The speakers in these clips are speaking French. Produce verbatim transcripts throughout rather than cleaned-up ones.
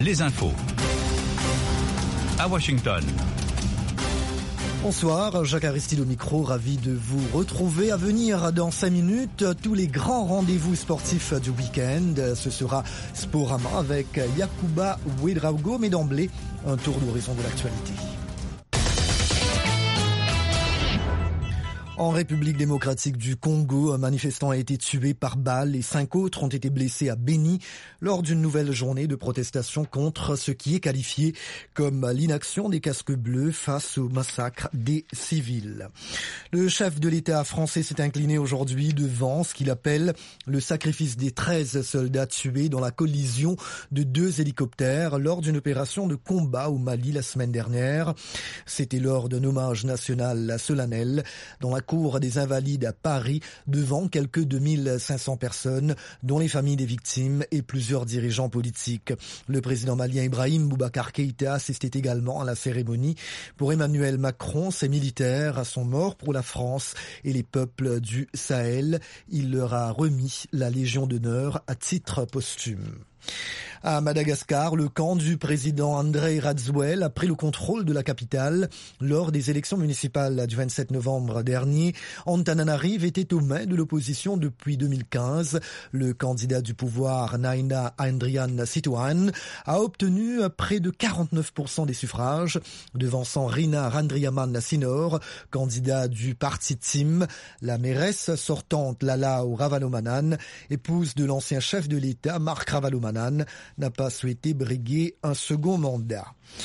Les infos. À Washington. Bonsoir, Jacques Aristide au micro, ravi de vous retrouver. À venir dans cinq minutes, tous les grands rendez-vous sportifs du week-end. Ce sera Sporama avec Yacouba Ouedraogo, mais d'emblée, un tour d'horizon de l'actualité. En République démocratique du Congo, un manifestant a été tué par balle et cinq autres ont été blessés à Beni lors d'une nouvelle journée de protestation contre ce qui est qualifié comme l'inaction des casques bleus face au massacre des civils. Le chef de l'État français s'est incliné aujourd'hui devant ce qu'il appelle le sacrifice des treize soldats tués dans la collision de deux hélicoptères lors d'une opération de combat au Mali la semaine dernière. C'était lors d'un hommage national solennel dans la cour des Invalides à Paris devant quelques deux mille cinq cents personnes, dont les familles des victimes et plusieurs dirigeants politiques. Le président malien Ibrahim Boubacar Keïta assistait également à la cérémonie. Pour Emmanuel Macron, ces militaires sont morts pour la France et les peuples du Sahel. Il leur a remis la Légion d'honneur à titre posthume. À Madagascar, le camp du président Andry Rajoelina a pris le contrôle de la capitale lors des élections municipales du vingt-sept novembre dernier. Antananarive était aux mains de l'opposition depuis deux mille quinze. Le candidat du pouvoir, Naina Andrian Sitohan, a obtenu près de quarante-neuf pour cent des suffrages, devançant Rina Randriaman Sinor, candidat du parti Tim. La mairesse sortante Lalao Ravalomanan, épouse de l'ancien chef de l'État Marc Ravalomanan, n'a pas souhaité briguer un second mandat.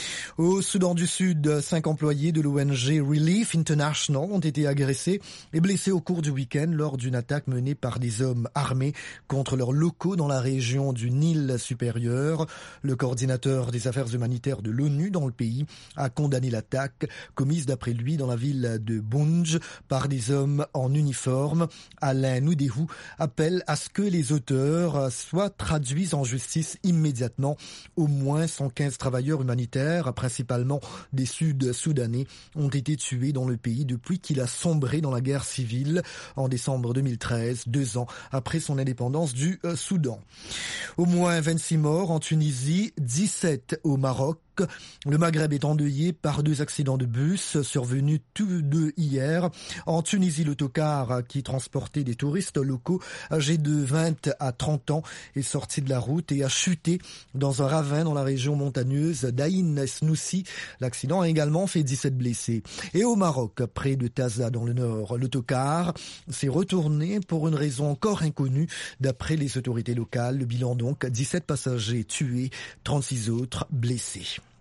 Au Soudan du Sud, cinq employés de l'O N G Relief International ont été agressés et blessés au cours du week-end lors d'une attaque menée par des hommes armés contre leurs locaux dans la région du Nil supérieur. Le coordinateur des affaires humanitaires de l'ONU dans le pays a condamné l'attaque commise d'après lui dans la ville de Bunj par des hommes en uniforme. Alain Noudehou appelle à ce que les auteurs soient traduits en justice immédiatement. Au moins cent quinze travailleurs humanitaires, principalement des Sud-Soudanais, ont été tués dans le pays depuis qu'il a sombré dans la guerre civile en décembre deux mille treize, deux ans après son indépendance du Soudan. Au moins vingt-six morts en Tunisie, dix-sept au Maroc. Le Maghreb est endeuillé par deux accidents de bus survenus tous deux hier. En Tunisie, l'autocar qui transportait des touristes locaux âgés de vingt à trente ans est sorti de la route et a chuté dans un ravin dans la région montagneuse d'Aïn Snoussi. L'accident a également fait dix-sept blessés. Et au Maroc, près de Taza dans le nord, l'autocar s'est retourné pour une raison encore inconnue d'après les autorités locales. Le bilan donc, dix-sept passagers tués, trente-six autres blessés.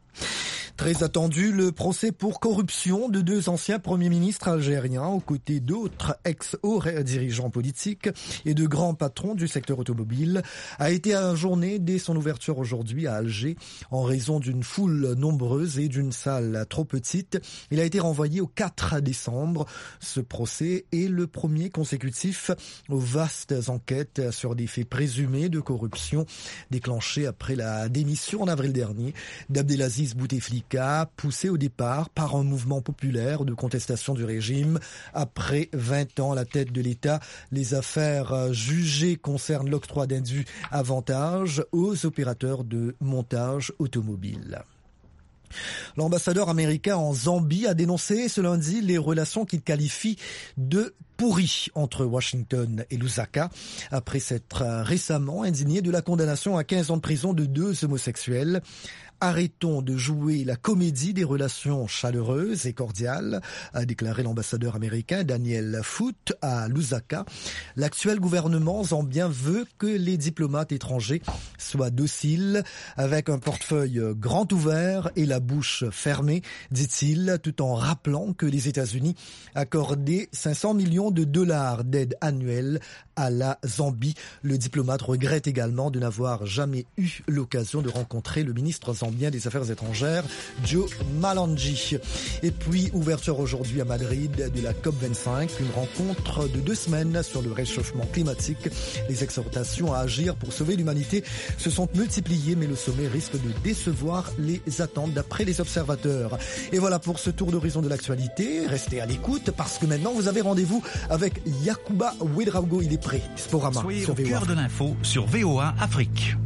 Très attendu, le procès pour corruption de deux anciens premiers ministres algériens aux côtés d'autres ex-hauts dirigeants politiques et de grands patrons du secteur automobile a été ajourné dès son ouverture aujourd'hui à Alger en raison d'une foule nombreuse et d'une salle trop petite. Il a été renvoyé au quatre décembre. Ce procès est le premier consécutif aux vastes enquêtes sur des faits présumés de corruption déclenchées après la démission en avril dernier d'Abdelaziz Bouteflika, poussé au départ par un mouvement populaire de contestation du régime. Après vingt ans à la tête de l'État, les affaires jugées concernent l'octroi d'indus avantages aux opérateurs de montage automobile. L'ambassadeur américain en Zambie a dénoncé ce lundi les relations qu'il qualifie de pourries entre Washington et Lusaka, après s'être récemment indigné de la condamnation à quinze ans de prison de deux homosexuels. Arrêtons de jouer la comédie des relations chaleureuses et cordiales, a déclaré l'ambassadeur américain Daniel Foote à Lusaka. L'actuel gouvernement zambien veut que les diplomates étrangers soient dociles, avec un portefeuille grand ouvert et la bouche fermée, dit-il, tout en rappelant que les États-Unis accordaient cinq cents millions de dollars d'aide annuelle à la Zambie. Le diplomate regrette également de n'avoir jamais eu l'occasion de rencontrer le ministre zambien des Affaires étrangères, Joe Malangi. Et puis, ouverture aujourd'hui à Madrid de la COP vingt-cinq, une rencontre de deux semaines sur le réchauffement climatique. Les exhortations à agir pour sauver l'humanité se sont multipliées, mais le sommet risque de décevoir les attentes d'après les observateurs. Et voilà pour ce tour d'horizon de l'actualité. Restez à l'écoute parce que maintenant vous avez rendez-vous avec Yacouba Ouedraogo. Il est prêt. Sporama. Soyez sur au V O A cœur de l'info sur V O A Afrique.